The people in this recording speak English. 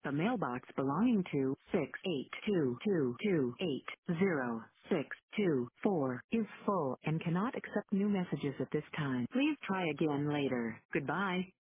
The mailbox belonging to 68222800624 is full and cannot accept new messages at this time. Please try again later. Goodbye.